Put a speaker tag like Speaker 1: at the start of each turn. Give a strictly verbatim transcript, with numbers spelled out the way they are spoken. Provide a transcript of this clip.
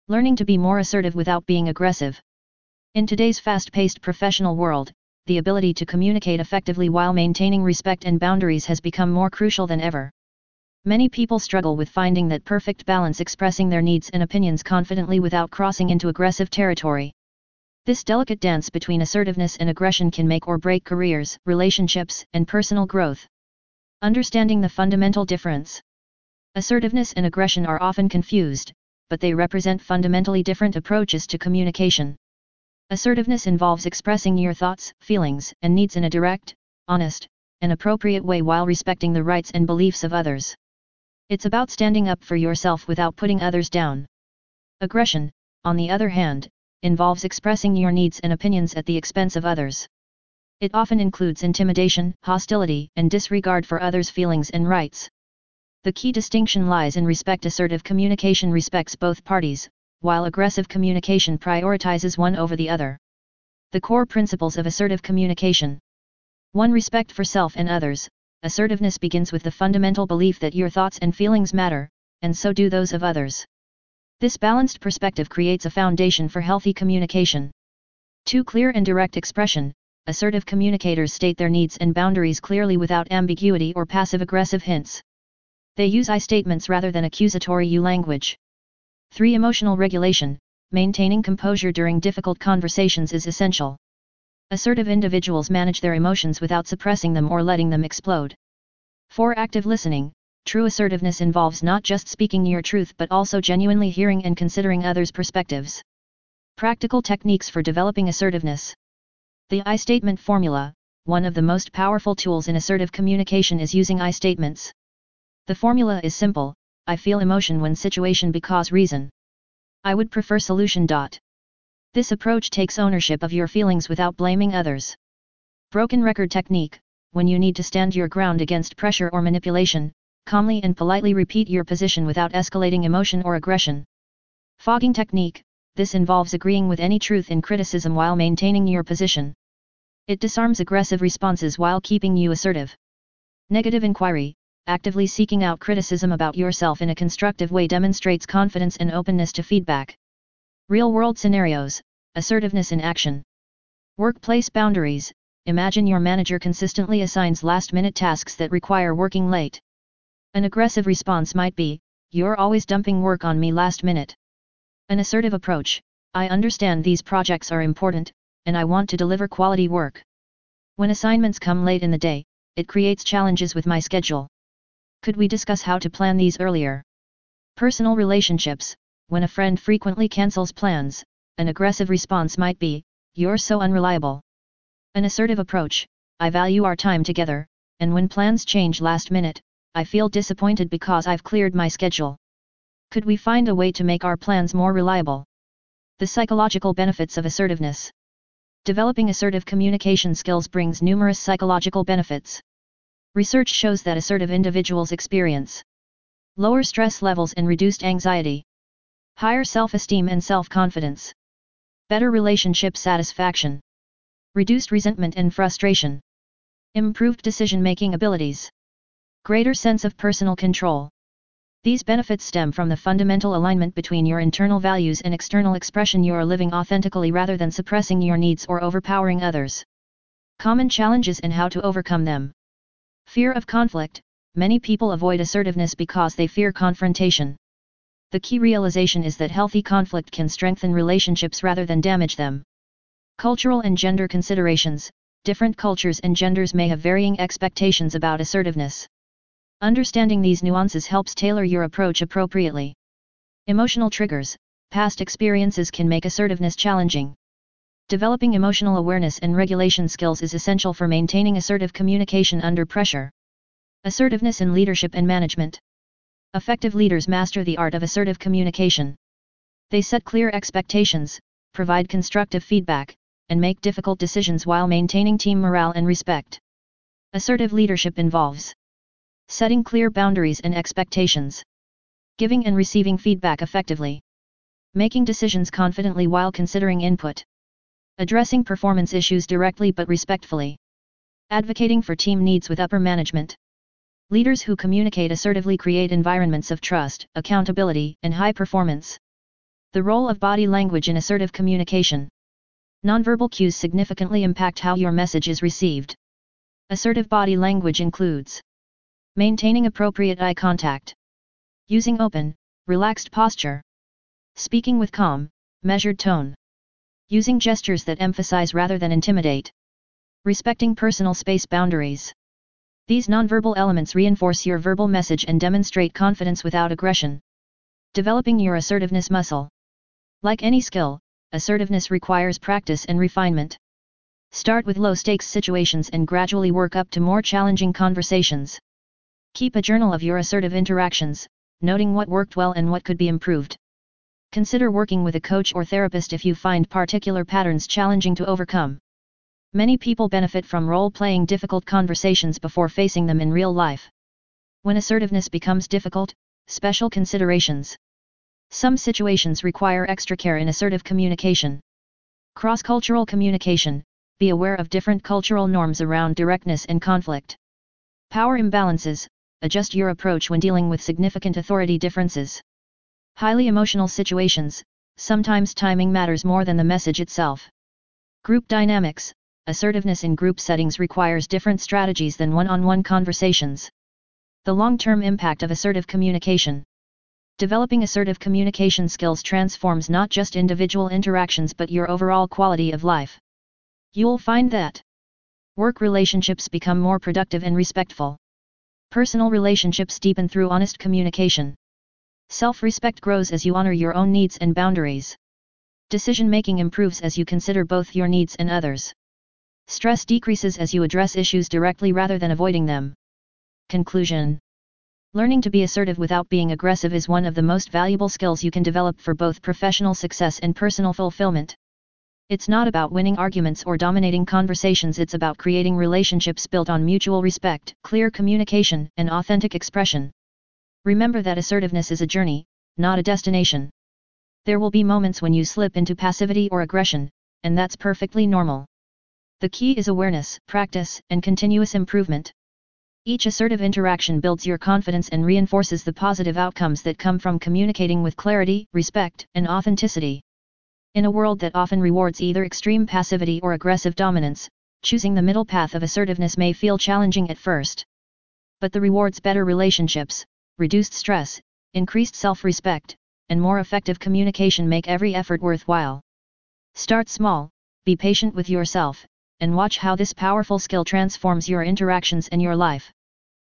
Speaker 1: Learning to be more assertive without being aggressive. In today's fast-paced professional world, the ability to communicate effectively while maintaining respect and boundaries has become more crucial than ever. Many people struggle with finding that perfect balance, expressing their needs and opinions confidently without crossing into aggressive territory. This delicate dance between assertiveness and aggression can make or break careers, relationships, and personal growth. Understanding the fundamental difference. Assertiveness and aggression are often confused, but they represent fundamentally different approaches to communication. Assertiveness involves expressing your thoughts, feelings, and needs in a direct, honest, and appropriate way while respecting the rights and beliefs of others. It's about standing up for yourself without putting others down. Aggression, on the other hand, involves expressing your needs and opinions at the expense of others. It often includes intimidation, hostility, and disregard for others' feelings and rights. The key distinction lies in respect. Assertive communication respects both parties, while aggressive communication prioritizes one over the other. The core principles of assertive communication. one. Respect for self and others. Assertiveness begins with the fundamental belief that your thoughts and feelings matter, and so do those of others. This balanced perspective creates a foundation for healthy communication. two. Clear and direct expression. Assertive communicators state their needs and boundaries clearly without ambiguity or passive-aggressive hints. They use I statements rather than accusatory you language. three. Emotional regulation. Maintaining composure during difficult conversations is essential. Assertive individuals manage their emotions without suppressing them or letting them explode. four. Active listening. True assertiveness involves not just speaking your truth but also genuinely hearing and considering others' perspectives. Practical techniques for developing assertiveness. The I statement formula. One of the most powerful tools in assertive communication is using I statements. The formula is simple: I feel emotion when situation because reason. I would prefer solution. Dot. This approach takes ownership of your feelings without blaming others. Broken record technique. When you need to stand your ground against pressure or manipulation, calmly and politely repeat your position without escalating emotion or aggression. Fogging technique. This involves agreeing with any truth in criticism while maintaining your position. It disarms aggressive responses while keeping you assertive. Negative inquiry. Actively seeking out criticism about yourself in a constructive way demonstrates confidence and openness to feedback. Real-world scenarios. Assertiveness in action. Workplace boundaries. Imagine your manager consistently assigns last-minute tasks that require working late. An aggressive response might be, "You're always dumping work on me last minute." An assertive approach. "I understand these projects are important, and I want to deliver quality work. When assignments come late in the day, it creates challenges with my schedule. Could we discuss how to plan these earlier?" Personal relationships. When a friend frequently cancels plans, an aggressive response might be, "You're so unreliable." An assertive approach. "I value our time together, and when plans change last minute, I feel disappointed because I've cleared my schedule. Could we find a way to make our plans more reliable?" The psychological benefits of assertiveness. Developing assertive communication skills brings numerous psychological benefits. Research shows that assertive individuals experience lower stress levels and reduced anxiety, higher self-esteem and self-confidence, better relationship satisfaction, reduced resentment and frustration, improved decision-making abilities, greater sense of personal control. These benefits stem from the fundamental alignment between your internal values and external expression. You are living authentically rather than suppressing your needs or overpowering others. Common challenges and how to overcome them. Fear of conflict. Many people avoid assertiveness because they fear confrontation. The key realization is that healthy conflict can strengthen relationships rather than damage them. Cultural and gender considerations. Different cultures and genders may have varying expectations about assertiveness. Understanding these nuances helps tailor your approach appropriately. Emotional triggers. Past experiences can make assertiveness challenging. Developing emotional awareness and regulation skills is essential for maintaining assertive communication under pressure. Assertiveness in leadership and management. Effective leaders master the art of assertive communication. They set clear expectations, provide constructive feedback, and make difficult decisions while maintaining team morale and respect. Assertive leadership involves setting clear boundaries and expectations, giving and receiving feedback effectively, making decisions confidently while considering input, addressing performance issues directly but respectfully, advocating for team needs with upper management. Leaders who communicate assertively create environments of trust, accountability, and high performance. The role of body language in assertive communication. Nonverbal cues significantly impact how your message is received. Assertive body language includes maintaining appropriate eye contact, using open, relaxed posture, speaking with calm, measured tone, using gestures that emphasize rather than intimidate, respecting personal space boundaries. These nonverbal elements reinforce your verbal message and demonstrate confidence without aggression. Developing your assertiveness muscle. Like any skill, assertiveness requires practice and refinement. Start with low-stakes situations and gradually work up to more challenging conversations. Keep a journal of your assertive interactions, noting what worked well and what could be improved. Consider working with a coach or therapist if you find particular patterns challenging to overcome. Many people benefit from role-playing difficult conversations before facing them in real life. When assertiveness becomes difficult, special considerations. Some situations require extra care in assertive communication. Cross-cultural communication. Be aware of different cultural norms around directness and conflict. Power imbalances. Adjust your approach when dealing with significant authority differences. Highly emotional situations. Sometimes timing matters more than the message itself. Group dynamics. Assertiveness in group settings requires different strategies than one-on-one conversations. The long-term impact of assertive communication. Developing assertive communication skills transforms not just individual interactions but your overall quality of life. You'll find that work relationships become more productive and respectful. Personal relationships deepen through honest communication. Self-respect grows as you honor your own needs and boundaries. Decision-making improves as you consider both your needs and others. Stress decreases as you address issues directly rather than avoiding them. Conclusion. Learning to be assertive without being aggressive is one of the most valuable skills you can develop for both professional success and personal fulfillment. It's not about winning arguments or dominating conversations, it's about creating relationships built on mutual respect, clear communication, and authentic expression. Remember that assertiveness is a journey, not a destination. There will be moments when you slip into passivity or aggression, and that's perfectly normal. The key is awareness, practice, and continuous improvement. Each assertive interaction builds your confidence and reinforces the positive outcomes that come from communicating with clarity, respect, and authenticity. In a world that often rewards either extreme passivity or aggressive dominance, choosing the middle path of assertiveness may feel challenging at first. But the rewards better relationships, reduced stress, increased self-respect, and more effective communication make every effort worthwhile. Start small, be patient with yourself, and watch how this powerful skill transforms your interactions and your life.